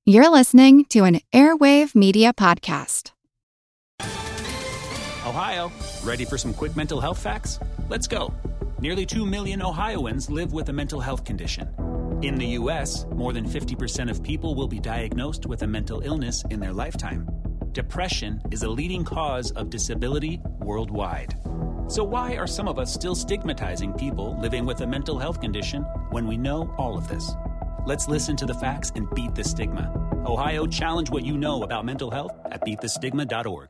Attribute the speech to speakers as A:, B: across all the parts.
A: You're listening to an Airwave Media Podcast.
B: Ohio, ready for some quick mental health facts? Let's go. Nearly 2 million Ohioans live with a mental health condition. In the U.S., more than 50% of people will be diagnosed with a mental illness in their lifetime. Depression is a leading cause of disability worldwide. So why are some of us still stigmatizing people living with a mental health condition when we know all of this? Let's listen to the facts and beat the stigma. Ohio, challenge what you know about mental health at beatthestigma.org.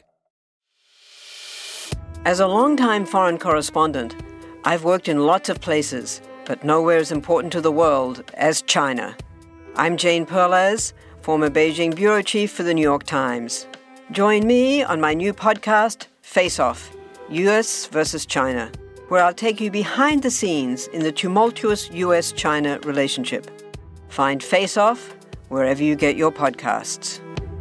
C: As a longtime foreign correspondent, I've worked in lots of places, but nowhere as important to the world as China. I'm Jane Perlez, former Beijing bureau chief for the New York Times. Join me on my new podcast, Face Off, U.S. versus China, where I'll take you behind the scenes in the tumultuous U.S.-China relationship. Find Face Off wherever you get your podcasts.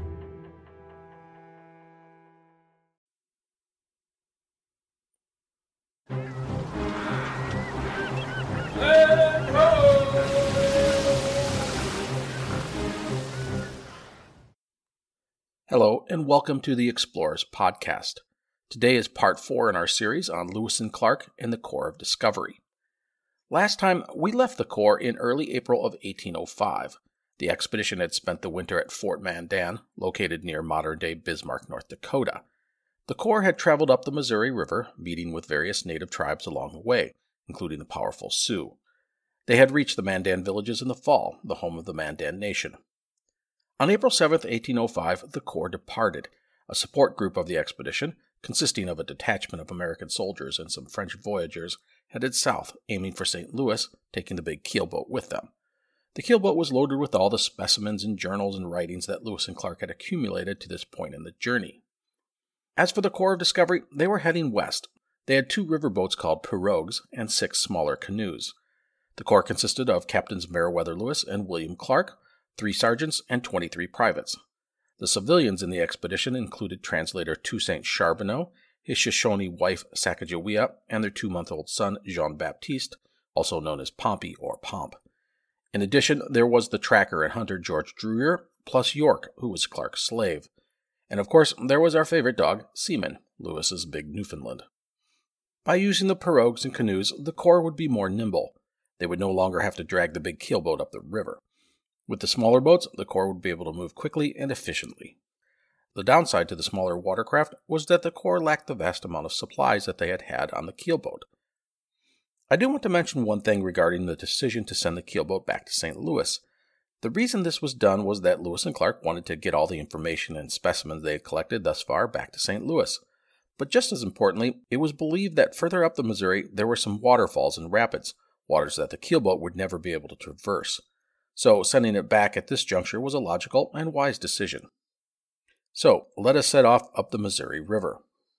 D: Hello, and welcome to the Explorers Podcast. Today is part 4 in our series on Lewis and Clark and the Corps of Discovery. Last time, we left the Corps in early April of 1805. The expedition had spent the winter at Fort Mandan, located near modern-day Bismarck, North Dakota. The Corps had traveled up the Missouri River, meeting with various native tribes along the way, including the powerful Sioux. They had reached the Mandan villages in the fall, the home of the Mandan Nation. On April 7, 1805, the Corps departed. A support group of the expedition, consisting of a detachment of American soldiers and some French voyageurs, headed south, aiming for St. Louis, taking the big keelboat with them. The keelboat was loaded with all the specimens and journals and writings that Lewis and Clark had accumulated to this point in the journey. As for the Corps of Discovery, they were heading west. They had 2 riverboats called pirogues and 6 smaller canoes. The Corps consisted of Captains Meriwether Lewis and William Clark, 3 sergeants, and 23 privates. The civilians in the expedition included translator Toussaint Charbonneau, his Shoshone wife Sacagawea, and their 2-month-old son Jean-Baptiste, also known as Pompey or Pomp. In addition, there was the tracker and hunter George Druyer, plus York, who was Clark's slave. And of course, there was our favorite dog, Seaman, Lewis's big Newfoundland. By using the pirogues and canoes, the Corps would be more nimble. They would no longer have to drag the big keelboat up the river. With the smaller boats, the Corps would be able to move quickly and efficiently. The downside to the smaller watercraft was that the Corps lacked the vast amount of supplies that they had had on the keelboat. I do want to mention one thing regarding the decision to send the keelboat back to St. Louis. The reason this was done was that Lewis and Clark wanted to get all the information and specimens they had collected thus far back to St. Louis. But just as importantly, it was believed that further up the Missouri there were some waterfalls and rapids, waters that the keelboat would never be able to traverse. So sending it back at this juncture was a logical and wise decision. So, let us set off up the Missouri River.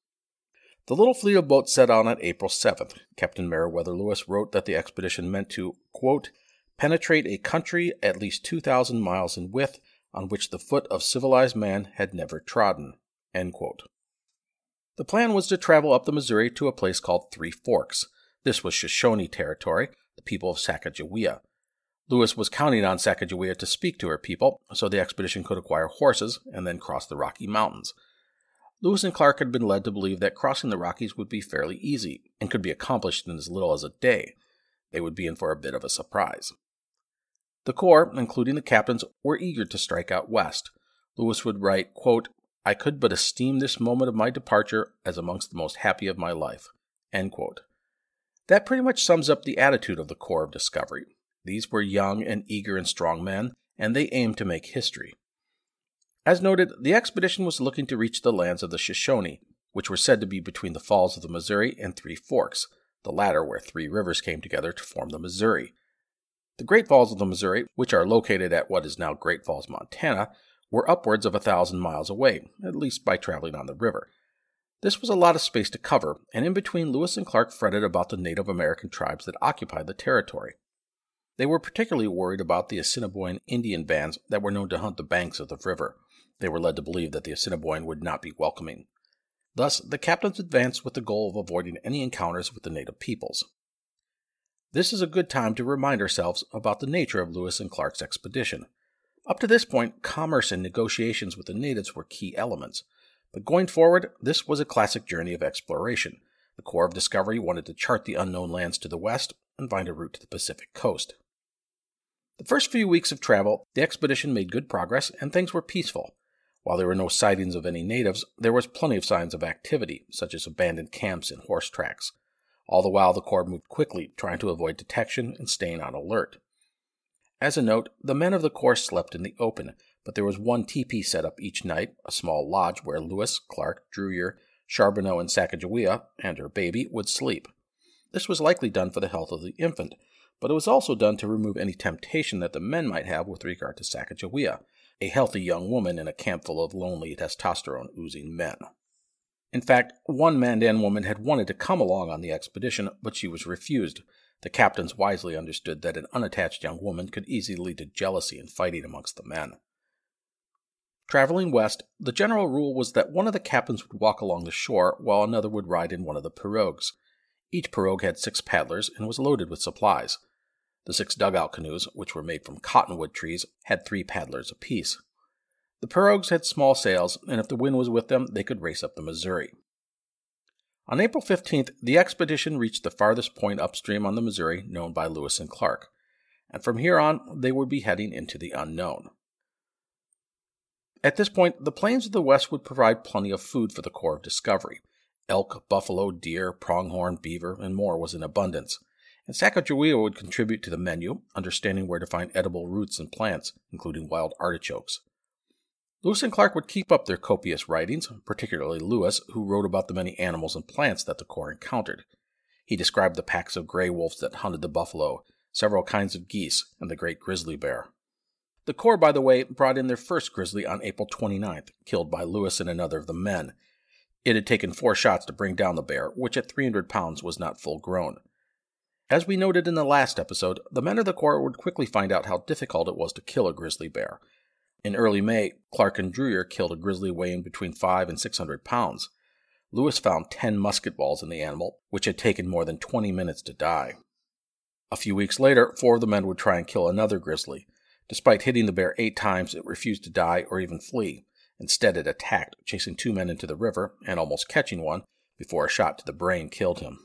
D: The little fleet of boats set out on April 7th. Captain Meriwether Lewis wrote that the expedition meant to, quote, penetrate a country at least 2,000 miles in width on which the foot of civilized man had never trodden, end quote. The plan was to travel up the Missouri to a place called Three Forks. This was Shoshone territory, the people of Sacagawea. Lewis was counting on Sacagawea to speak to her people, so the expedition could acquire horses and then cross the Rocky Mountains. Lewis and Clark had been led to believe that crossing the Rockies would be fairly easy and could be accomplished in as little as a day. They would be in for a bit of a surprise. The Corps, including the captains, were eager to strike out west. Lewis would write, quote, I could but esteem this moment of my departure as amongst the most happy of my life, end quote. That pretty much sums up the attitude of the Corps of Discovery. These were young and eager and strong men, and they aimed to make history. As noted, the expedition was looking to reach the lands of the Shoshone, which were said to be between the falls of the Missouri and Three Forks, the latter where 3 rivers came together to form the Missouri. The Great Falls of the Missouri, which are located at what is now Great Falls, Montana, were upwards of 1,000 miles away, at least by traveling on the river. This was a lot of space to cover, and in between Lewis and Clark fretted about the Native American tribes that occupied the territory. They were particularly worried about the Assiniboine Indian bands that were known to hunt the banks of the river. They were led to believe that the Assiniboine would not be welcoming. Thus, the captains advanced with the goal of avoiding any encounters with the native peoples. This is a good time to remind ourselves about the nature of Lewis and Clark's expedition. Up to this point, commerce and negotiations with the natives were key elements. But going forward, this was a classic journey of exploration. The Corps of Discovery wanted to chart the unknown lands to the west and find a route to the Pacific coast. The first few weeks of travel, the expedition made good progress and things were peaceful. While there were no sightings of any natives, there was plenty of signs of activity, such as abandoned camps and horse tracks. All the while, the Corps moved quickly, trying to avoid detection and staying on alert. As a note, the men of the Corps slept in the open, but there was one teepee set up each night, a small lodge where Lewis, Clark, Drouyer, Charbonneau, and Sacagawea, and her baby, would sleep. This was likely done for the health of the infant, but it was also done to remove any temptation that the men might have with regard to Sacagawea, a healthy young woman in a camp full of lonely, testosterone-oozing men. In fact, one Mandan woman had wanted to come along on the expedition, but she was refused. The captains wisely understood that an unattached young woman could easily lead to jealousy and fighting amongst the men. Traveling west, the general rule was that one of the captains would walk along the shore while another would ride in one of the pirogues. Each pirogue had 6 paddlers and was loaded with supplies. The 6 dugout canoes, which were made from cottonwood trees, had 3 paddlers apiece. The pirogues had small sails, and if the wind was with them, they could race up the Missouri. On April 15th, the expedition reached the farthest point upstream on the Missouri known by Lewis and Clark, and from here on, they would be heading into the unknown. At this point, the plains of the West would provide plenty of food for the Corps of Discovery. Elk, buffalo, deer, pronghorn, beaver, and more was in abundance, and Sacagawea would contribute to the menu, understanding where to find edible roots and plants, including wild artichokes. Lewis and Clark would keep up their copious writings, particularly Lewis, who wrote about the many animals and plants that the Corps encountered. He described the packs of gray wolves that hunted the buffalo, several kinds of geese, and the great grizzly bear. The Corps, by the way, brought in their first grizzly on April 29th, killed by Lewis and another of the men. It had taken 4 shots to bring down the bear, which at 300 pounds was not full grown. As we noted in the last episode, the men of the Corps would quickly find out how difficult it was to kill a grizzly bear. In early May, Clark and Drouyer killed a grizzly weighing between 500 and 600 pounds. Lewis found 10 musket balls in the animal, which had taken more than 20 minutes to die. A few weeks later, 4 of the men would try and kill another grizzly. Despite hitting the bear 8 times, it refused to die or even flee. Instead, it attacked, chasing 2 men into the river and almost catching one before a shot to the brain killed him.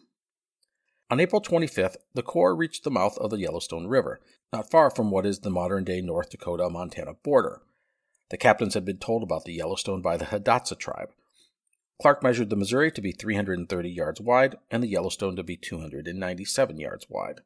D: On April 25th, the Corps reached the mouth of the Yellowstone River, not far from what is the modern-day North Dakota-Montana border. The captains had been told about the Yellowstone by the Hidatsa tribe. Clark measured the Missouri to be 330 yards wide and the Yellowstone to be 297 yards wide.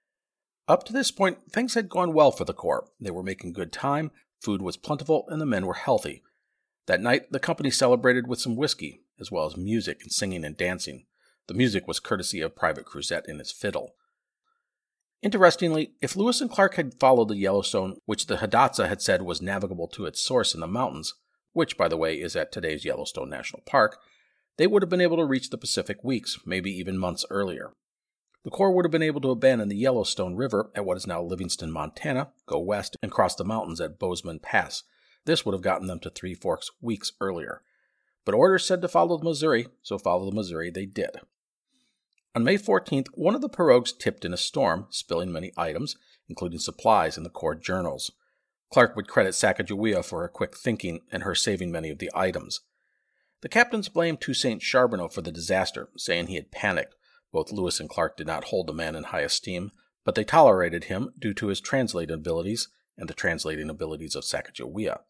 D: Up to this point, things had gone well for the Corps. They were making good time, food was plentiful, and the men were healthy. That night, the company celebrated with some whiskey, as well as music and singing and dancing. The music was courtesy of Private Cruzette and his fiddle. Interestingly, if Lewis and Clark had followed the Yellowstone, which the Hidatsa had said was navigable to its source in the mountains, which, by the way, is at today's Yellowstone National Park, they would have been able to reach the Pacific weeks, maybe even months earlier. The Corps would have been able to abandon the Yellowstone River at what is now Livingston, Montana, go west, and cross the mountains at Bozeman Pass. This would have gotten them to Three Forks weeks earlier. But orders said to follow the Missouri, so follow the Missouri they did. On May 14th, one of the pirogues tipped in a storm, spilling many items, including supplies in the Corps journals. Clark would credit Sacagawea for her quick thinking and her saving many of the items. The captains blamed Toussaint Charbonneau for the disaster, saying he had panicked. Both Lewis and Clark did not hold the man in high esteem, but they tolerated him due to his translating abilities and the translating abilities of Sacagawea.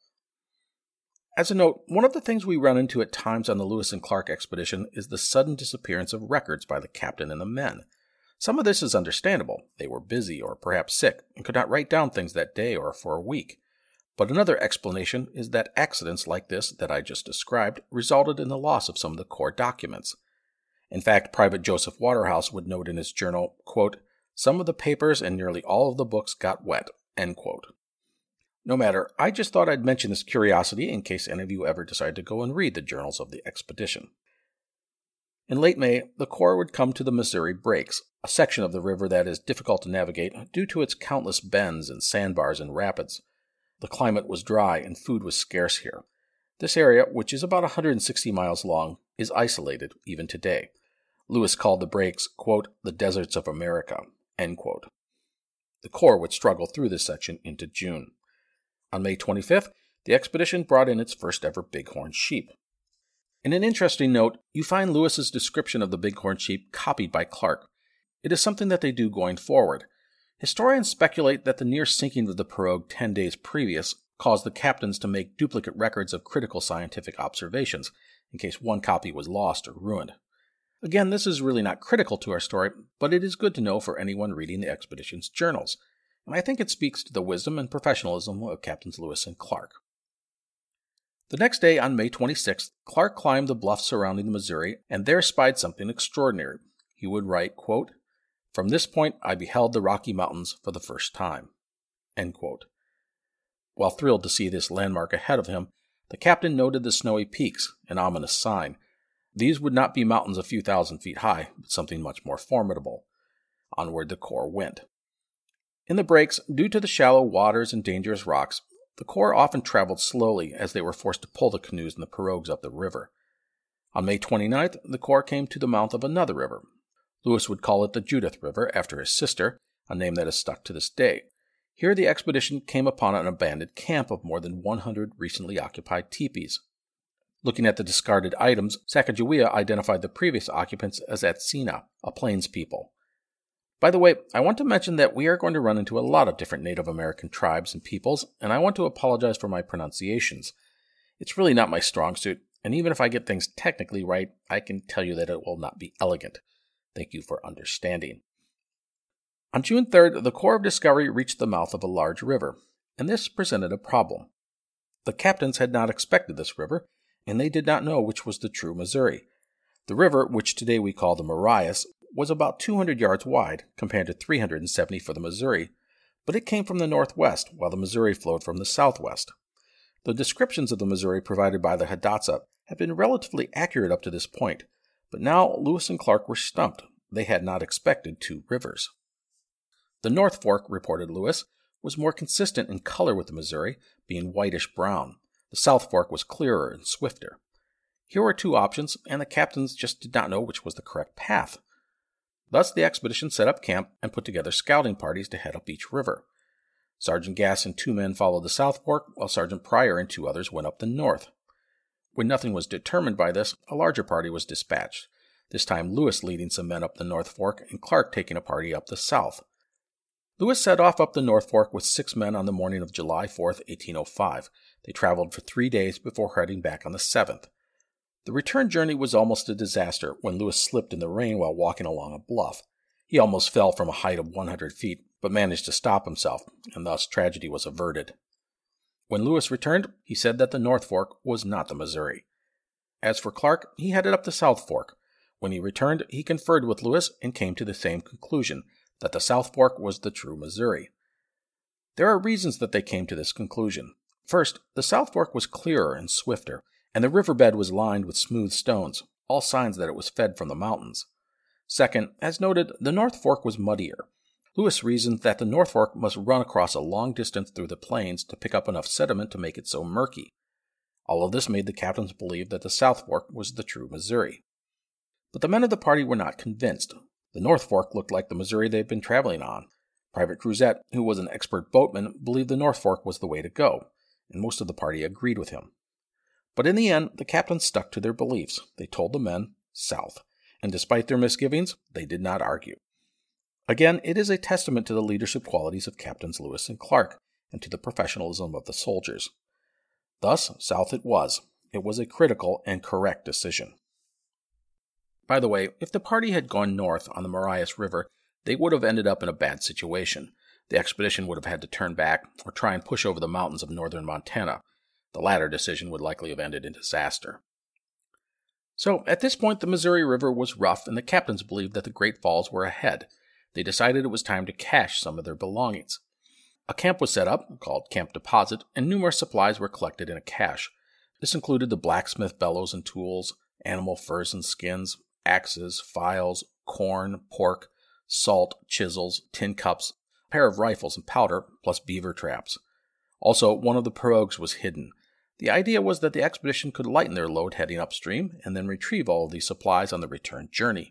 D: As a note, one of the things we run into at times on the Lewis and Clark expedition is the sudden disappearance of records by the captain and the men. Some of this is understandable. They were busy or perhaps sick and could not write down things that day or for a week. But another explanation is that accidents like this that I just described resulted in the loss of some of the Corps documents. In fact, Private Joseph Waterhouse would note in his journal, quote, "Some of the papers and nearly all of the books got wet," end quote. No matter, I just thought I'd mention this curiosity in case any of you ever decide to go and read the journals of the expedition. In late May, the Corps would come to the Missouri Breaks, a section of the river that is difficult to navigate due to its countless bends and sandbars and rapids. The climate was dry and food was scarce here. This area, which is about 160 miles long, is isolated even today. Lewis called the breaks, quote, "the deserts of America," end quote. The Corps would struggle through this section into June. On May 25th, the expedition brought in its first ever bighorn sheep. In an interesting note, you find Lewis's description of the bighorn sheep copied by Clark. It is something that they do going forward. Historians speculate that the near sinking of the pirogue 10 days previous caused the captains to make duplicate records of critical scientific observations, in case one copy was lost or ruined. Again, this is really not critical to our story, but it is good to know for anyone reading the expedition's journals, and I think it speaks to the wisdom and professionalism of Captains Lewis and Clark. The next day, on May 26th, Clark climbed the bluffs surrounding the Missouri and there spied something extraordinary. He would write, quote, "From this point I beheld the Rocky Mountains for the first time." End quote. While thrilled to see this landmark ahead of him, the captain noted the snowy peaks, an ominous sign. These would not be mountains a few thousand feet high, but something much more formidable. Onward the Corps went. In the breaks, due to the shallow waters and dangerous rocks, the Corps often traveled slowly as they were forced to pull the canoes and the pirogues up the river. On May 29th, the Corps came to the mouth of another river. Lewis would call it the Judith River after his sister, a name that is stuck to this day. Here the expedition came upon an abandoned camp of more than 100 recently occupied teepees. Looking at the discarded items, Sacagawea identified the previous occupants as Atsina, a Plains people. By the way, I want to mention that we are going to run into a lot of different Native American tribes and peoples, and I want to apologize for my pronunciations. It's really not my strong suit, and even if I get things technically right, I can tell you that it will not be elegant. Thank you for understanding. On June 3rd, the Corps of Discovery reached the mouth of a large river, and this presented a problem. The captains had not expected this river, and they did not know which was the true Missouri. The river, which today we call the Marias, was about 200 yards wide, compared to 370 for the Missouri, but it came from the northwest, while the Missouri flowed from the southwest. The descriptions of the Missouri provided by the Hidatsa have been relatively accurate up to this point, but now Lewis and Clark were stumped. They had not expected two rivers. The North Fork, reported Lewis, was more consistent in color with the Missouri, being whitish-brown. The South Fork was clearer and swifter. Here were two options, and the captains just did not know which was the correct path. Thus, the expedition set up camp and put together scouting parties to head up each river. Sergeant Gass and 2 men followed the South Fork, while Sergeant Pryor and 2 others went up the north. When nothing was determined by this, a larger party was dispatched, this time Lewis leading some men up the North Fork and Clark taking a party up the south. Lewis set off up the North Fork with 6 men on the morning of July 4th, 1805. They traveled for 3 days before heading back on the 7th. The return journey was almost a disaster when Lewis slipped in the rain while walking along a bluff. He almost fell from a height of 100 feet, but managed to stop himself, and thus tragedy was averted. When Lewis returned, he said that the North Fork was not the Missouri. As for Clark, he headed up the South Fork. When he returned, he conferred with Lewis and came to the same conclusion, that the South Fork was the true Missouri. There are reasons that they came to this conclusion. First, the South Fork was clearer and swifter, and the riverbed was lined with smooth stones, all signs that it was fed from the mountains. Second, as noted, the North Fork was muddier. Lewis reasoned that the North Fork must run across a long distance through the plains to pick up enough sediment to make it so murky. All of this made the captains believe that the South Fork was the true Missouri. But the men of the party were not convinced. The North Fork looked like the Missouri they had been traveling on. Private Cruzet, who was an expert boatman, believed the North Fork was the way to go, and most of the party agreed with him. But in the end, the captains stuck to their beliefs. They told the men, south, and despite their misgivings, they did not argue. Again, it is a testament to the leadership qualities of Captains Lewis and Clark, and to the professionalism of the soldiers. Thus, south it was. It was a critical and correct decision. By the way, if the party had gone north on the Marias River, they would have ended up in a bad situation. The expedition would have had to turn back or try and push over the mountains of northern Montana. The latter decision would likely have ended in disaster. So, at this point, the Missouri River was rough, and the captains believed that the Great Falls were ahead. They decided it was time to cache some of their belongings. A camp was set up, called Camp Deposit, and numerous supplies were collected in a cache. This included the blacksmith bellows and tools, animal furs and skins, axes, files, corn, pork, salt, chisels, tin cups, a pair of rifles and powder, plus beaver traps. Also, one of the pirogues was hidden. The idea was that the expedition could lighten their load heading upstream and then retrieve all of these supplies on the return journey.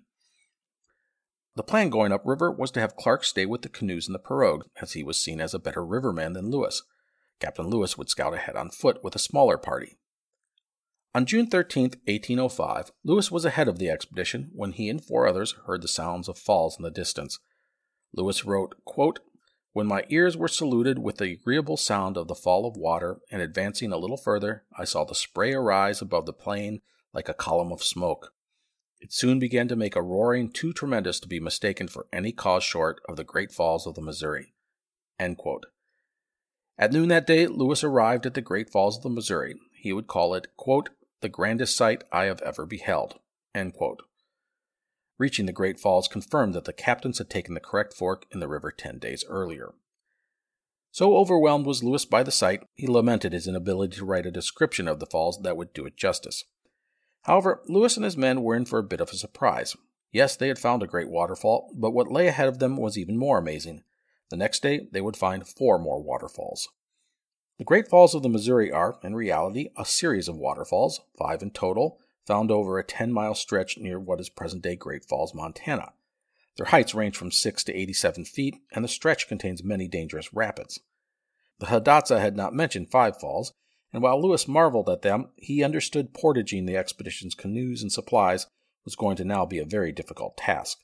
D: The plan going upriver was to have Clark stay with the canoes in the pirogue, as he was seen as a better riverman than Lewis. Captain Lewis would scout ahead on foot with a smaller party. On June 13, 1805, Lewis was ahead of the expedition when he and 4 others heard the sounds of falls in the distance. Lewis wrote, quote, "When my ears were saluted with the agreeable sound of the fall of water, and advancing a little further, I saw the spray arise above the plain like a column of smoke. It soon began to make a roaring too tremendous to be mistaken for any cause short of the great falls of the Missouri." End quote. At noon that day, Lewis arrived at the Great Falls of the Missouri. He would call it, quote, "the grandest sight I have ever beheld." End quote. Reaching the Great Falls confirmed that the captains had taken the correct fork in the river 10 days earlier. So overwhelmed was Lewis by the sight, he lamented his inability to write a description of the falls that would do it justice. However, Lewis and his men were in for a bit of a surprise. Yes, they had found a great waterfall, but what lay ahead of them was even more amazing. The next day, they would find 4 more waterfalls. The Great Falls of the Missouri are, in reality, a series of waterfalls, 5 in total, found over a 10-mile stretch near what is present-day Great Falls, Montana. Their heights range from 6 to 87 feet, and the stretch contains many dangerous rapids. The Hidatsa had not mentioned 5 falls, and while Lewis marveled at them, he understood portaging the expedition's canoes and supplies was going to now be a very difficult task.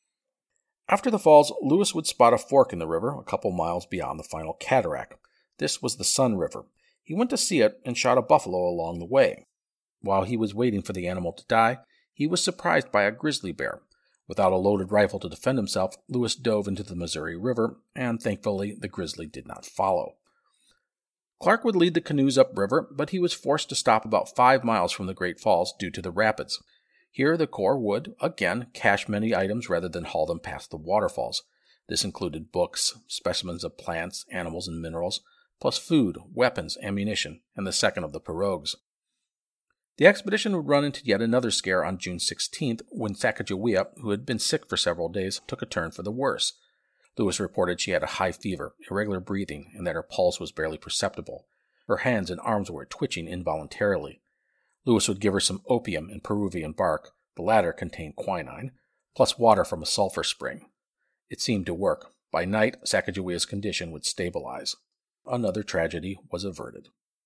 D: After the falls, Lewis would spot a fork in the river a couple miles beyond the final cataract. This was the Sun River. He went to see it and shot a buffalo along the way. While he was waiting for the animal to die, he was surprised by a grizzly bear. Without a loaded rifle to defend himself, Lewis dove into the Missouri River, and thankfully the grizzly did not follow. Clark would lead the canoes upriver, but he was forced to stop about 5 miles from the Great Falls due to the rapids. Here the Corps would, again, cache many items rather than haul them past the waterfalls. This included books, specimens of plants, animals, and minerals, plus food, weapons, ammunition, and the second of the pirogues. The expedition would run into yet another scare on June 16th when Sacagawea, who had been sick for several days, took a turn for the worse. Lewis reported she had a high fever, irregular breathing, and that her pulse was barely perceptible. Her hands and arms were twitching involuntarily. Lewis would give her some opium and Peruvian bark, the latter contained quinine, plus water from a sulfur spring. It seemed to work. By night, Sacagawea's condition would stabilize. Another tragedy was averted.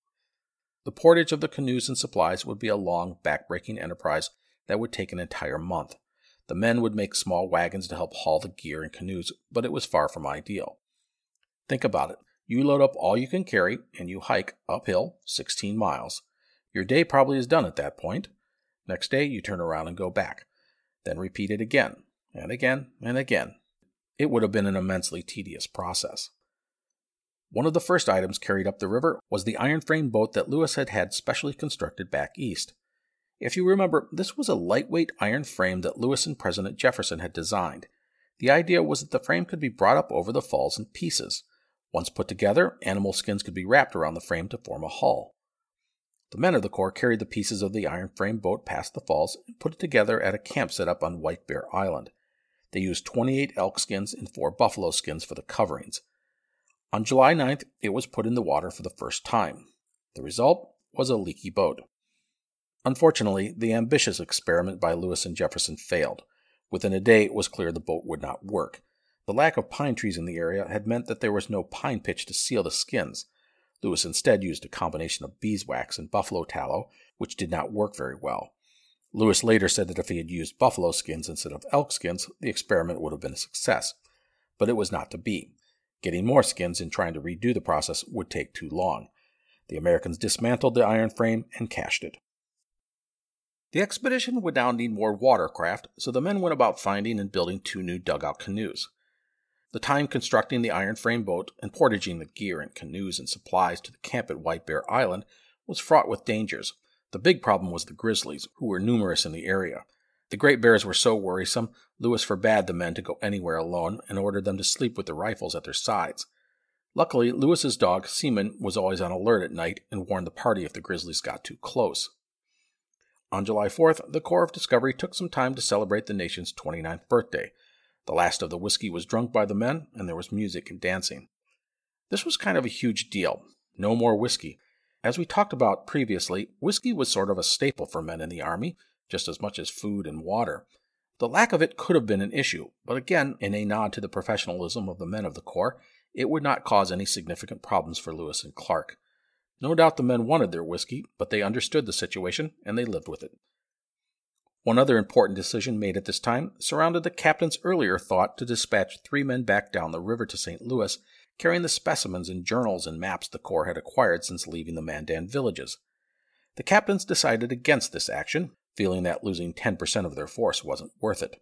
D: The portage of the canoes and supplies would be a long, back-breaking enterprise that would take an entire month. The men would make small wagons to help haul the gear and canoes, but it was far from ideal. Think about it. You load up all you can carry, and you hike uphill 16 miles. Your day probably is done at that point. Next day, you turn around and go back. Then repeat it again, and again, and again. It would have been an immensely tedious process. One of the first items carried up the river was the iron frame boat that Lewis had had specially constructed back east. If you remember, this was a lightweight iron frame that Lewis and President Jefferson had designed. The idea was that the frame could be brought up over the falls in pieces. Once put together, animal skins could be wrapped around the frame to form a hull. The men of the Corps carried the pieces of the iron frame boat past the falls and put it together at a camp set up on White Bear Island. They used 28 elk skins and 4 buffalo skins for the coverings. On July 9th, it was put in the water for the first time. The result was a leaky boat. Unfortunately, the ambitious experiment by Lewis and Jefferson failed. Within a day, it was clear the boat would not work. The lack of pine trees in the area had meant that there was no pine pitch to seal the skins. Lewis instead used a combination of beeswax and buffalo tallow, which did not work very well. Lewis later said that if he had used buffalo skins instead of elk skins, the experiment would have been a success. But it was not to be. Getting more skins and trying to redo the process would take too long. The Americans dismantled the iron frame and cached it. The expedition would now need more watercraft, so the men went about finding and building 2 new dugout canoes. The time constructing the iron frame boat and portaging the gear and canoes and supplies to the camp at White Bear Island was fraught with dangers. The big problem was the grizzlies, who were numerous in the area. The great bears were so worrisome, Lewis forbade the men to go anywhere alone and ordered them to sleep with their rifles at their sides. Luckily, Lewis's dog, Seaman, was always on alert at night and warned the party if the grizzlies got too close. On July 4th, the Corps of Discovery took some time to celebrate the nation's 29th birthday. The last of the whiskey was drunk by the men, and there was music and dancing. This was kind of a huge deal. No more whiskey. As we talked about previously, whiskey was sort of a staple for men in the Army, just as much as food and water. The lack of it could have been an issue, but again, in a nod to the professionalism of the men of the Corps, it would not cause any significant problems for Lewis and Clark. No doubt the men wanted their whiskey, but they understood the situation and they lived with it. One other important decision made at this time surrounded the captain's earlier thought to dispatch 3 men back down the river to St. Louis, carrying the specimens and journals and maps the Corps had acquired since leaving the Mandan villages. The captains decided against this action, feeling that losing 10% of their force wasn't worth it.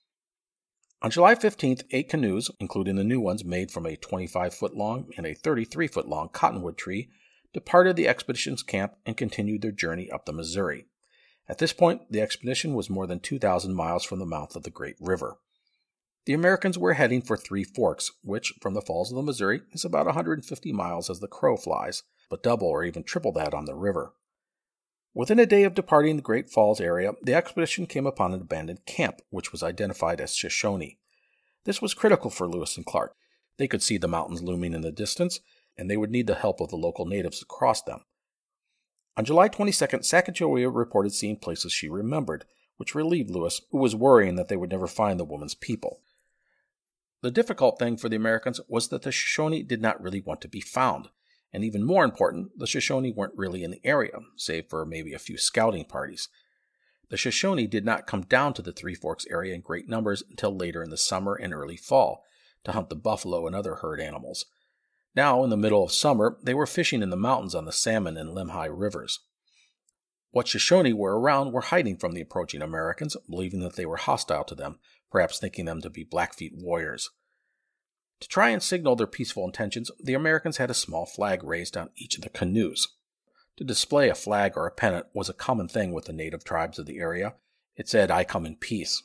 D: On July 15th, 8 canoes, including the new ones made from a 25-foot-long and a 33-foot-long cottonwood tree, departed the expedition's camp and continued their journey up the Missouri. At this point, the expedition was more than 2,000 miles from the mouth of the Great River. The Americans were heading for Three Forks, which, from the Falls of the Missouri, is about 150 miles as the crow flies, but double or even triple that on the river. Within a day of departing the Great Falls area, the expedition came upon an abandoned camp, which was identified as Shoshone. This was critical for Lewis and Clark. They could see the mountains looming in the distance, and they would need the help of the local natives to cross them. On July 22nd, Sacagawea reported seeing places she remembered, which relieved Lewis, who was worrying that they would never find the woman's people. The difficult thing for the Americans was that the Shoshone did not really want to be found, and even more important, the Shoshone weren't really in the area, save for maybe a few scouting parties. The Shoshone did not come down to the Three Forks area in great numbers until later in the summer and early fall, to hunt the buffalo and other herd animals. Now, in the middle of summer, they were fishing in the mountains on the Salmon and Lemhi rivers. What Shoshone were around were hiding from the approaching Americans, believing that they were hostile to them, perhaps thinking them to be Blackfeet warriors. To try and signal their peaceful intentions, the Americans had a small flag raised on each of the canoes. To display a flag or a pennant was a common thing with the native tribes of the area. It said, "I come in peace."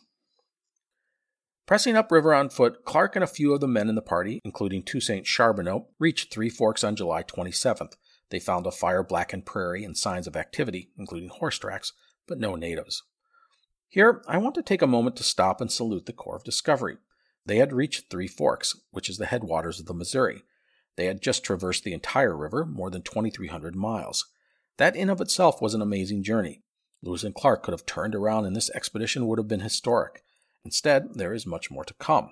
D: Pressing upriver on foot, Clark and a few of the men in the party, including Toussaint Charbonneau, reached Three Forks on July 27th. They found a fire-blackened prairie and signs of activity, including horse tracks, but no natives. Here, I want to take a moment to stop and salute the Corps of Discovery. They had reached Three Forks, which is the headwaters of the Missouri. They had just traversed the entire river, more than 2,300 miles. That in of itself was an amazing journey. Lewis and Clark could have turned around and this expedition would have been historic. Instead, there is much more to come.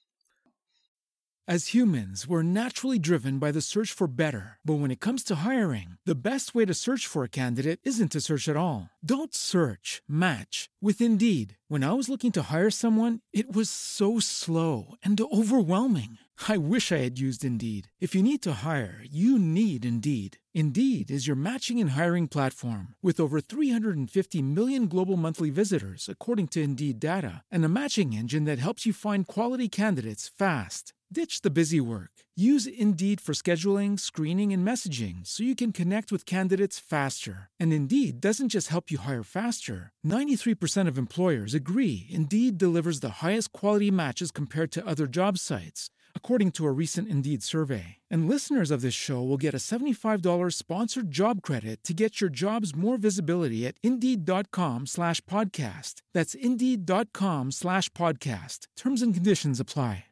E: As humans, we're naturally driven by the search for better. But when it comes to hiring, the best way to search for a candidate isn't to search at all. Don't search, match with Indeed. When I was looking to hire someone, it was so slow and overwhelming. I wish I had used Indeed. If you need to hire, you need Indeed. Indeed is your matching and hiring platform with over 350 million global monthly visitors, according to Indeed data, and a matching engine that helps you find quality candidates fast. Ditch the busy work. Use Indeed for scheduling, screening, and messaging so you can connect with candidates faster. And Indeed doesn't just help you hire faster. 93% of employers agree Indeed delivers the highest quality matches compared to other job sites, according to a recent Indeed survey. And listeners of this show will get a $75 sponsored job credit to get your jobs more visibility at Indeed.com/podcast. That's Indeed.com/podcast. Terms and conditions apply.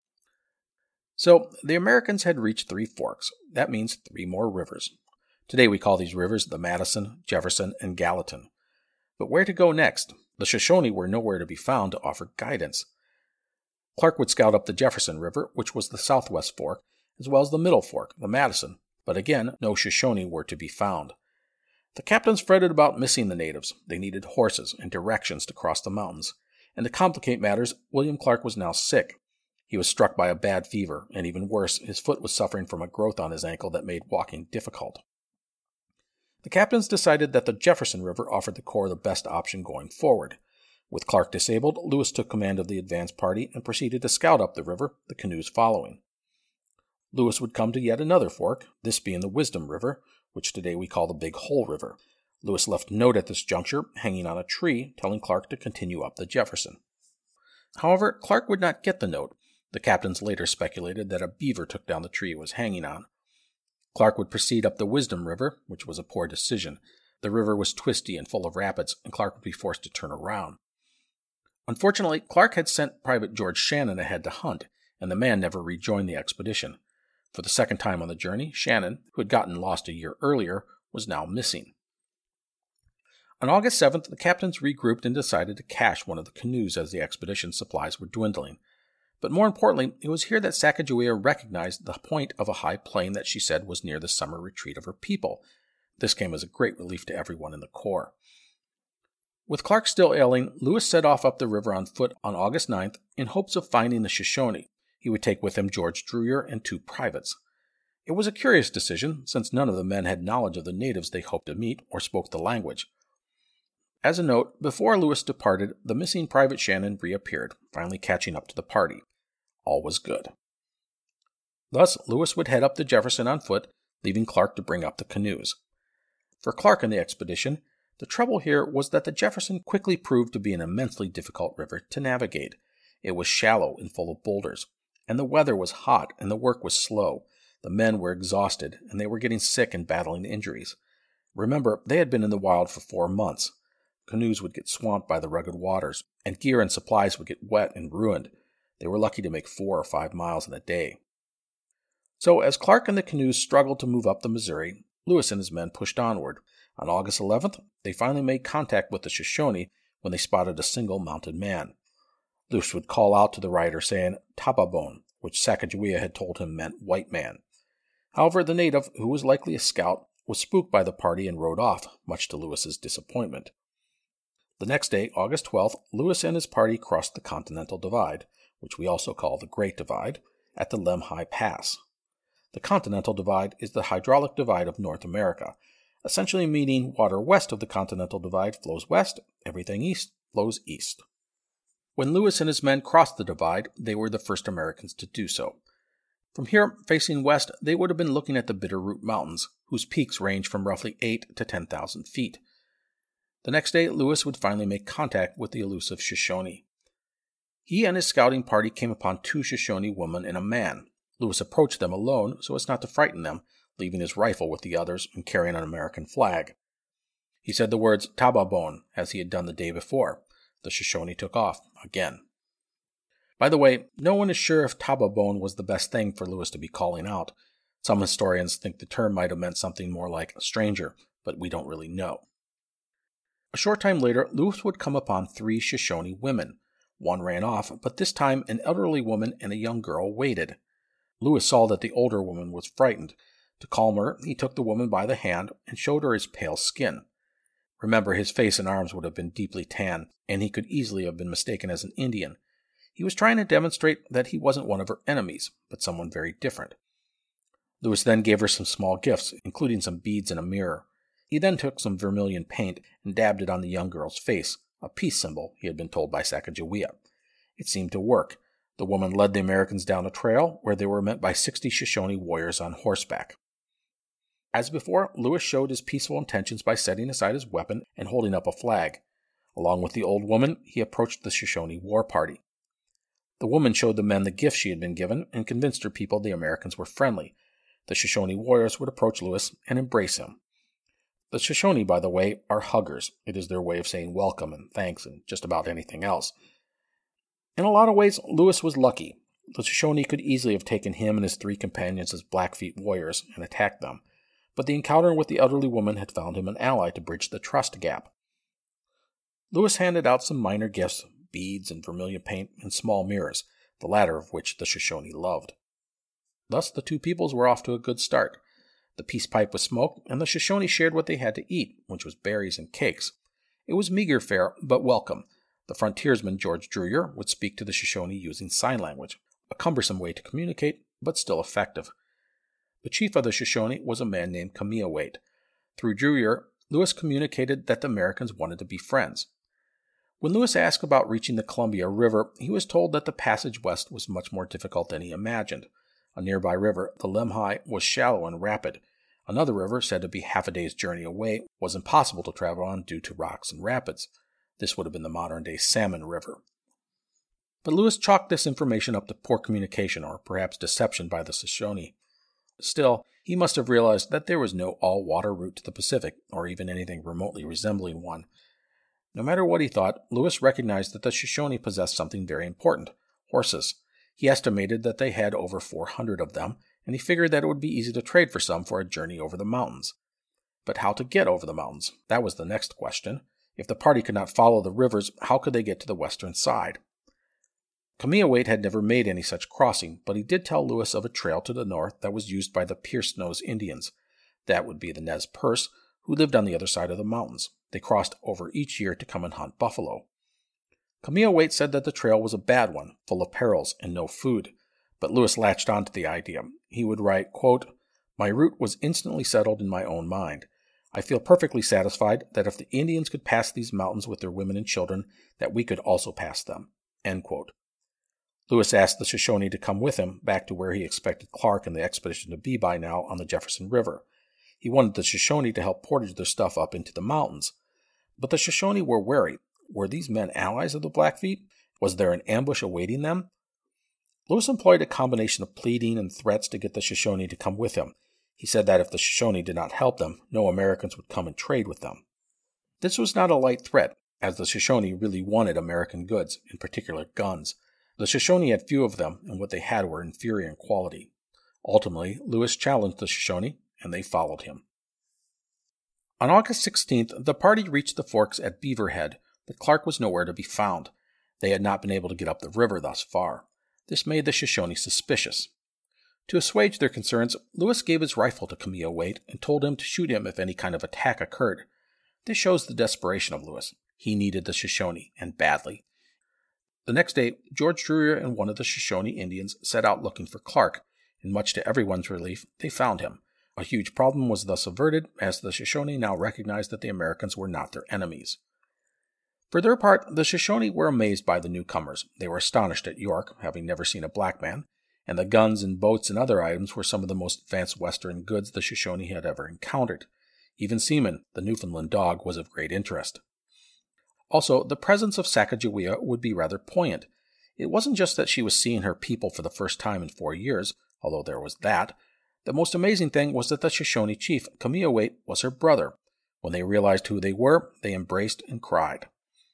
D: So, the Americans had reached Three Forks. That means 3 more rivers. Today we call these rivers the Madison, Jefferson, and Gallatin. But where to go next? The Shoshone were nowhere to be found to offer guidance. Clark would scout up the Jefferson River, which was the southwest fork, as well as the middle fork, the Madison, but again, no Shoshone were to be found. The captains fretted about missing the natives. They needed horses and directions to cross the mountains. And to complicate matters, William Clark was now sick. He was struck by a bad fever, and even worse, his foot was suffering from a growth on his ankle that made walking difficult. The captains decided that the Jefferson River offered the Corps the best option going forward. With Clark disabled, Lewis took command of the advance party and proceeded to scout up the river, the canoes following. Lewis would come to yet another fork, this being the Wisdom River, which today we call the Big Hole River. Lewis left a note at this juncture, hanging on a tree, telling Clark to continue up the Jefferson. However, Clark would not get the note. The captains later speculated that a beaver took down the tree it was hanging on. Clark would proceed up the Wisdom River, which was a poor decision. The river was twisty and full of rapids, and Clark would be forced to turn around. Unfortunately, Clark had sent Private George Shannon ahead to hunt, and the man never rejoined the expedition. For the second time on the journey, Shannon, who had gotten lost a year earlier, was now missing. On August 7th, the captains regrouped and decided to cache one of the canoes as the expedition's supplies were dwindling. But more importantly, it was here that Sacagawea recognized the point of a high plain that she said was near the summer retreat of her people. This came as a great relief to everyone in the Corps. With Clark still ailing, Lewis set off up the river on foot on August 9th in hopes of finding the Shoshone. He would take with him George Druyer and 2 privates. It was a curious decision, since none of the men had knowledge of the natives they hoped to meet or spoke the language. As a note, before Lewis departed, the missing Private Shannon reappeared, finally catching up to the party. All was good. Thus, Lewis would head up the Jefferson on foot, leaving Clark to bring up the canoes. For Clark and the expedition, the trouble here was that the Jefferson quickly proved to be an immensely difficult river to navigate. It was shallow and full of boulders, and the weather was hot and the work was slow. The men were exhausted, and they were getting sick and battling injuries. Remember, they had been in the wild for 4 months. Canoes would get swamped by the rugged waters, and gear and supplies would get wet and ruined. They were lucky to make 4 or 5 miles in a day. So, as Clark and the canoes struggled to move up the Missouri, Lewis and his men pushed onward. On August 11th, they finally made contact with the Shoshone when they spotted a single mounted man. Lewis would call out to the rider saying Tababone, which Sacagawea had told him meant white man. However, the native, who was likely a scout, was spooked by the party and rode off, much to Lewis's disappointment. The next day, August 12th, Lewis and his party crossed the Continental Divide, which we also call the Great Divide, at the Lemhi Pass. The Continental Divide is the hydraulic divide of North America, essentially meaning water west of the Continental Divide flows west, everything east flows east. When Lewis and his men crossed the divide, they were the first Americans to do so. From here, facing west, they would have been looking at the Bitterroot Mountains, whose peaks range from roughly 8,000 to 10,000 feet. The next day, Lewis would finally make contact with the elusive Shoshone. He and his scouting party came upon 2 Shoshone women and a man. Lewis approached them alone so as not to frighten them, leaving his rifle with the others and carrying an American flag. He said the words Tababone, as he had done the day before. The Shoshone took off again. By the way, no one is sure if Tababone was the best thing for Lewis to be calling out. Some historians think the term might have meant something more like stranger, but we don't really know. A short time later, Lewis would come upon 3 Shoshone women. One ran off, but this time an elderly woman and a young girl waited. Lewis saw that the older woman was frightened. To calm her, he took the woman by the hand and showed her his pale skin. Remember, his face and arms would have been deeply tan, and he could easily have been mistaken as an Indian. He was trying to demonstrate that he wasn't one of her enemies, but someone very different. Lewis then gave her some small gifts, including some beads and a mirror. He then took some vermilion paint and dabbed it on the young girl's face, a peace symbol, he had been told by Sacagawea. It seemed to work. The woman led the Americans down a trail where they were met by 60 Shoshone warriors on horseback. As before, Lewis showed his peaceful intentions by setting aside his weapon and holding up a flag. Along with the old woman, he approached the Shoshone war party. The woman showed the men the gifts she had been given and convinced her people the Americans were friendly. The Shoshone warriors would approach Lewis and embrace him. The Shoshone, by the way, are huggers. It is their way of saying welcome and thanks and just about anything else. In a lot of ways, Lewis was lucky. The Shoshone could easily have taken him and his 3 companions as Blackfeet warriors and attacked them, but the encounter with the elderly woman had found him an ally to bridge the trust gap. Lewis handed out some minor gifts, beads and vermilion paint and small mirrors, the latter of which the Shoshone loved. Thus the 2 peoples were off to a good start. The peace pipe was smoked, and the Shoshone shared what they had to eat, which was berries and cakes. It was meager fare, but welcome. The frontiersman George Druyer would speak to the Shoshone using sign language, a cumbersome way to communicate, but still effective. The chief of the Shoshone was a man named Kameawait. Through Druyer, Lewis communicated that the Americans wanted to be friends. When Lewis asked about reaching the Columbia River, he was told that the passage west was much more difficult than he imagined. A nearby river, the Lemhi, was shallow and rapid. Another river, said to be half a day's journey away, was impossible to travel on due to rocks and rapids. This would have been the modern-day Salmon River. But Lewis chalked this information up to poor communication or perhaps deception by the Shoshone. Still, he must have realized that there was no all-water route to the Pacific, or even anything remotely resembling one. No matter what he thought, Lewis recognized that the Shoshone possessed something very important: horses. He estimated that they had over 400 of them, and he figured that it would be easy to trade for some for a journey over the mountains. But how to get over the mountains? That was the next question. If the party could not follow the rivers, how could they get to the western side? Cameahwait had never made any such crossing, but he did tell Lewis of a trail to the north that was used by the Pierce Nose Indians. That would be the Nez Perce, who lived on the other side of the mountains. They crossed over each year to come and hunt buffalo. Cameahwait said that the trail was a bad one, full of perils and no food, but Lewis latched on to the idea. He would write, quote, "My route was instantly settled in my own mind. I feel perfectly satisfied that if the Indians could pass these mountains with their women and children, that we could also pass them." End quote. Lewis asked the Shoshone to come with him back to where he expected Clark and the expedition to be by now on the Jefferson River. He wanted the Shoshone to help portage their stuff up into the mountains. But the Shoshone were wary. Were these men allies of the Blackfeet? Was there an ambush awaiting them? Lewis employed a combination of pleading and threats to get the Shoshone to come with him. He said that if the Shoshone did not help them, no Americans would come and trade with them. This was not a light threat, as the Shoshone really wanted American goods, in particular guns. The Shoshone had few of them, and what they had were inferior in quality. Ultimately, Lewis challenged the Shoshone, and they followed him. On August 16th, the party reached the forks at Beaverhead, but Clark was nowhere to be found. They had not been able to get up the river thus far. This made the Shoshone suspicious. To assuage their concerns, Lewis gave his rifle to Cameahwait and told him to shoot him if any kind of attack occurred. This shows the desperation of Lewis. He needed the Shoshone, and badly. The next day, George Drury and one of the Shoshone Indians set out looking for Clark, and much to everyone's relief, they found him. A huge problem was thus averted, as the Shoshone now recognized that the Americans were not their enemies. For their part, the Shoshone were amazed by the newcomers. They were astonished at York, having never seen a black man, and the guns and boats and other items were some of the most advanced Western goods the Shoshone had ever encountered. Even Seaman, the Newfoundland dog, was of great interest. Also, the presence of Sacagawea would be rather poignant. It wasn't just that she was seeing her people for the first time in 4 years, although there was that. The most amazing thing was that the Shoshone chief, Cameahwait, was her brother. When they realized who they were, they embraced and cried.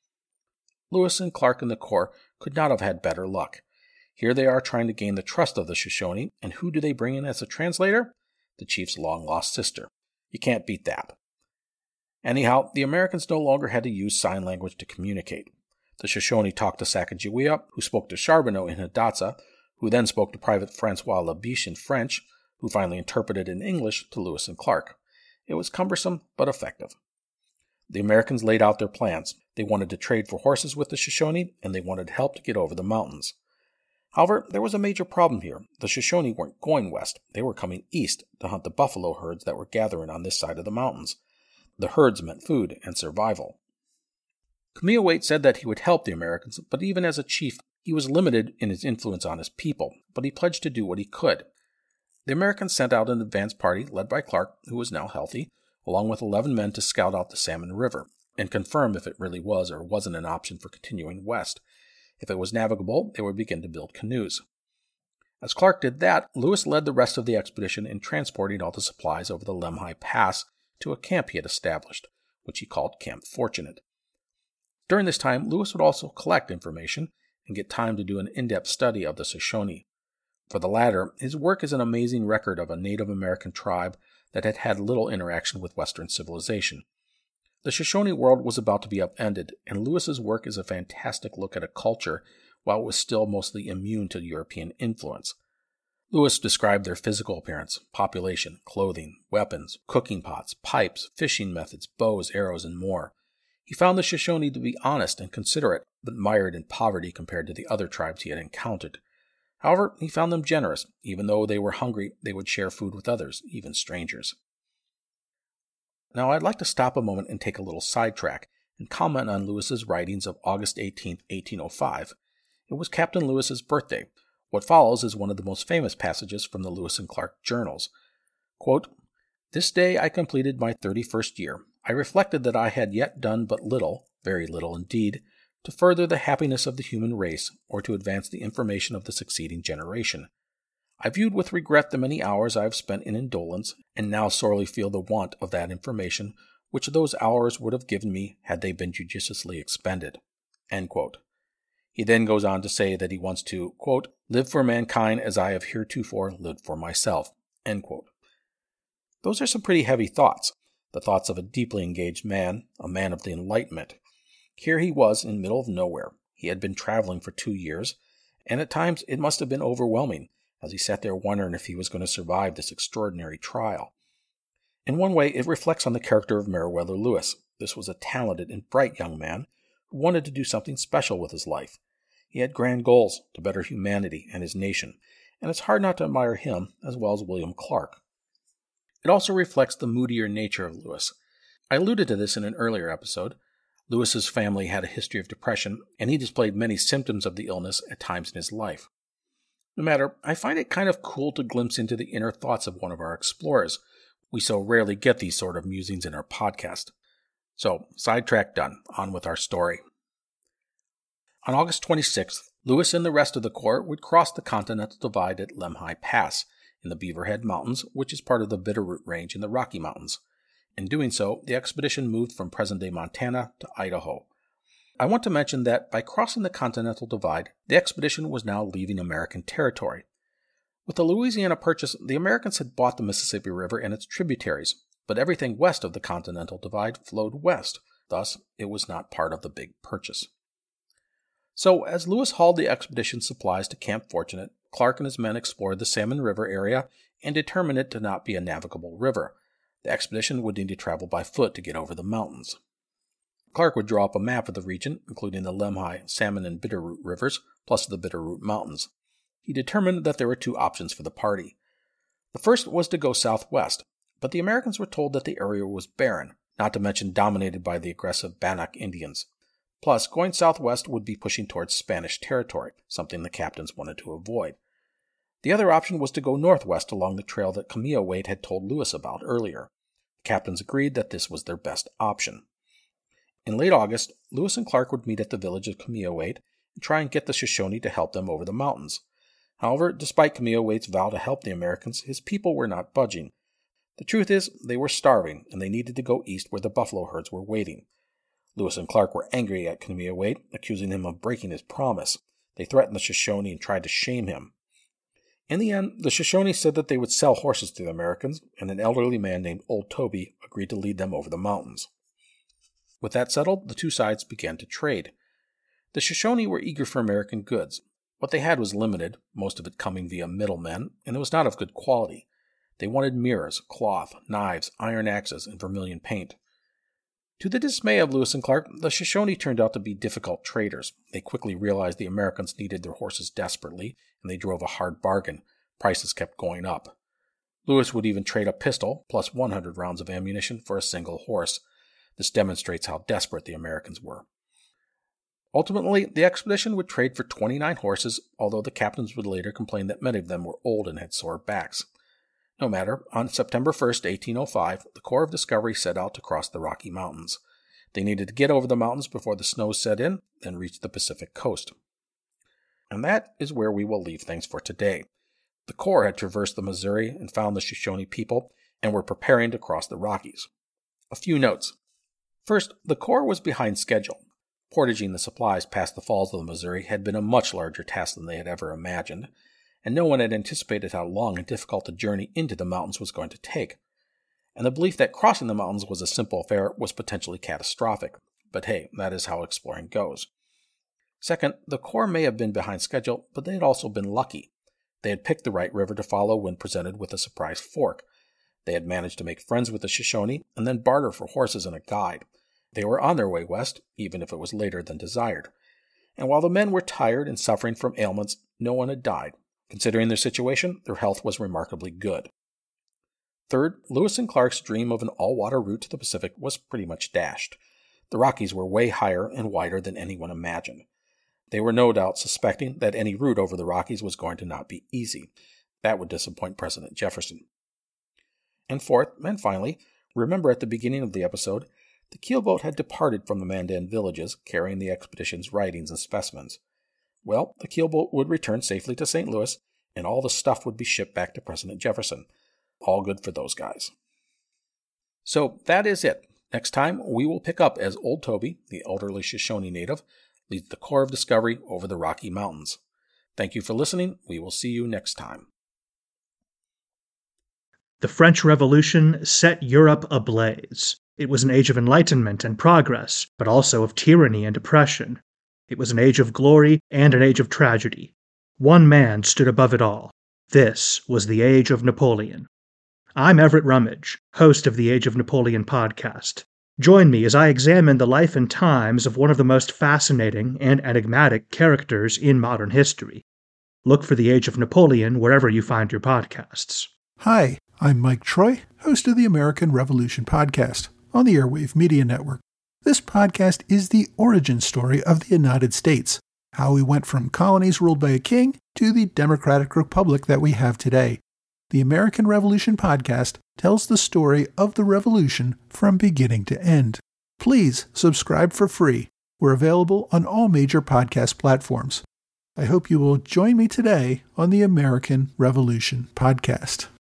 D: Lewis and Clark and the Corps could not have had better luck. Here they are trying to gain the trust of the Shoshone, and who do they bring in as a translator? The chief's long-lost sister. You can't beat that. Anyhow, the Americans no longer had to use sign language to communicate. The Shoshone talked to Sacagawea, who spoke to Charbonneau in Hidatsa, who then spoke to Private Francois Labiche in French, who finally interpreted in English to Lewis and Clark. It was cumbersome, but effective. The Americans laid out their plans. They wanted to trade for horses with the Shoshone, and they wanted help to get over the mountains. However, there was a major problem here. The Shoshone weren't going west. They were coming east to hunt the buffalo herds that were gathering on this side of the mountains. The herds meant food and survival. Cameahwait said that he would help the Americans, but even as a chief, he was limited in his influence on his people, but he pledged to do what he could. The Americans sent out an advance party led by Clark, who was now healthy, along with 11 men to scout out the Salmon River and confirm if it really was or wasn't an option for continuing west. If it was navigable, they would begin to build canoes. As Clark did that, Lewis led the rest of the expedition in transporting all the supplies over the Lemhi Pass to a camp he had established, which he called Camp Fortunate. During this time, Lewis would also collect information and get time to do an in-depth study of the Shoshone. For the latter, his work is an amazing record of a Native American tribe that had had little interaction with Western civilization. The Shoshone world was about to be upended, and Lewis's work is a fantastic look at a culture while it was still mostly immune to European influence. Lewis described their physical appearance, population, clothing, weapons, cooking pots, pipes, fishing methods, bows, arrows, and more. He found the Shoshone to be honest and considerate, but mired in poverty compared to the other tribes he had encountered. However, he found them generous. Even though they were hungry, they would share food with others, even strangers. Now, I'd like to stop a moment and take a little sidetrack and comment on Lewis's writings of August 18, 1805. It was Captain Lewis's birthday. What follows is one of the most famous passages from the Lewis and Clark journals. Quote, "This day I completed my 31st year. I reflected that I had yet done but little, very little indeed, to further the happiness of the human race, or to advance the information of the succeeding generation. I viewed with regret the many hours I have spent in indolence, and now sorely feel the want of that information which those hours would have given me had they been judiciously expended." End quote. He then goes on to say that he wants to, quote, "live for mankind as I have heretofore lived for myself." End quote. Those are some pretty heavy thoughts, the thoughts of a deeply engaged man, a man of the Enlightenment. Here he was in the middle of nowhere. He had been traveling for 2 years, and at times it must have been overwhelming, as he sat there wondering if he was going to survive this extraordinary trial. In one way, it reflects on the character of Meriwether Lewis. This was a talented and bright young man who wanted to do something special with his life. He had grand goals to better humanity and his nation, and it's hard not to admire him as well as William Clark. It also reflects the moodier nature of Lewis. I alluded to this in an earlier episode. Lewis's family had a history of depression, and he displayed many symptoms of the illness at times in his life. No matter, I find it kind of cool to glimpse into the inner thoughts of one of our explorers. We so rarely get these sort of musings in our podcast. So, sidetrack done. On with our story. On August 26th, Lewis and the rest of the Corps would cross the Continental Divide at Lemhi Pass in the Beaverhead Mountains, which is part of the Bitterroot Range in the Rocky Mountains. In doing so, the expedition moved from present-day Montana to Idaho. I want to mention that by crossing the Continental Divide, the expedition was now leaving American territory. With the Louisiana Purchase, the Americans had bought the Mississippi River and its tributaries, but everything west of the Continental Divide flowed west, thus it was not part of the Big Purchase. So, as Lewis hauled the expedition's supplies to Camp Fortunate, Clark and his men explored the Salmon River area and determined it to not be a navigable river. The expedition would need to travel by foot to get over the mountains. Clark would draw up a map of the region, including the Lemhi, Salmon, and Bitterroot rivers, plus the Bitterroot Mountains. He determined that there were two options for the party. The first was to go southwest, but the Americans were told that the area was barren, not to mention dominated by the aggressive Bannock Indians. Plus, going southwest would be pushing towards Spanish territory, something the captains wanted to avoid. The other option was to go northwest along the trail that Camille Wade had told Lewis about earlier. The captains agreed that this was their best option. In late August, Lewis and Clark would meet at the village of Camille Wade and try and get the Shoshone to help them over the mountains. However, despite Camille Wade's vow to help the Americans, his people were not budging. The truth is, they were starving, and they needed to go east where the buffalo herds were waiting. Lewis and Clark were angry at Camille Wade, accusing him of breaking his promise. They threatened the Shoshone and tried to shame him. In the end, the Shoshone said that they would sell horses to the Americans, and an elderly man named Old Toby agreed to lead them over the mountains. With that settled, the two sides began to trade. The Shoshone were eager for American goods. What they had was limited, most of it coming via middlemen, and it was not of good quality. They wanted mirrors, cloth, knives, iron axes, and vermilion paint. To the dismay of Lewis and Clark, the Shoshone turned out to be difficult traders. They quickly realized the Americans needed their horses desperately, and they drove a hard bargain. Prices kept going up. Lewis would even trade a pistol, plus 100 rounds of ammunition, for a single horse. This demonstrates how desperate the Americans were. Ultimately, the expedition would trade for 29 horses, although the captains would later complain that many of them were old and had sore backs. No matter, on September 1st, 1805, the Corps of Discovery set out to cross the Rocky Mountains. They needed to get over the mountains before the snows set in, then reach the Pacific coast. And that is where we will leave things for today. The Corps had traversed the Missouri and found the Shoshone people, and were preparing to cross the Rockies. A few notes. First, the Corps was behind schedule. Portaging the supplies past the falls of the Missouri had been a much larger task than they had ever imagined, and no one had anticipated how long and difficult the journey into the mountains was going to take. And the belief that crossing the mountains was a simple affair was potentially catastrophic. But hey, that is how exploring goes. Second, the Corps may have been behind schedule, but they had also been lucky. They had picked the right river to follow when presented with a surprise fork. They had managed to make friends with the Shoshone and then barter for horses and a guide. They were on their way west, even if it was later than desired. And while the men were tired and suffering from ailments, no one had died. Considering their situation, their health was remarkably good. Third, Lewis and Clark's dream of an all-water route to the Pacific was pretty much dashed. The Rockies were way higher and wider than anyone imagined. They were no doubt suspecting that any route over the Rockies was going to not be easy. That would disappoint President Jefferson. And fourth, and finally, remember at the beginning of the episode, the keelboat had departed from the Mandan villages, carrying the expedition's writings and specimens. Well, the keelboat would return safely to St. Louis, and all the stuff would be shipped back to President Jefferson. All good for those guys. So that is it. Next time, we will pick up as Old Toby, the elderly Shoshone native, leads the Corps of Discovery over the Rocky Mountains. Thank you for listening. We will see you next time.
F: The French Revolution set Europe ablaze. It was an age of enlightenment and progress, but also of tyranny and oppression. It was an age of glory and an age of tragedy. One man stood above it all. This was the Age of Napoleon. I'm Everett Rummage, host of the Age of Napoleon podcast. Join me as I examine the life and times of one of the most fascinating and enigmatic characters in modern history. Look for the Age of Napoleon wherever you find your podcasts.
G: Hi, I'm Mike Troy, host of the American Revolution podcast on the Airwave Media Network. This podcast is the origin story of the United States, how we went from colonies ruled by a king to the democratic republic that we have today. The American Revolution podcast tells the story of the revolution from beginning to end. Please subscribe for free. We're available on all major podcast platforms. I hope you will join me today on the American Revolution podcast.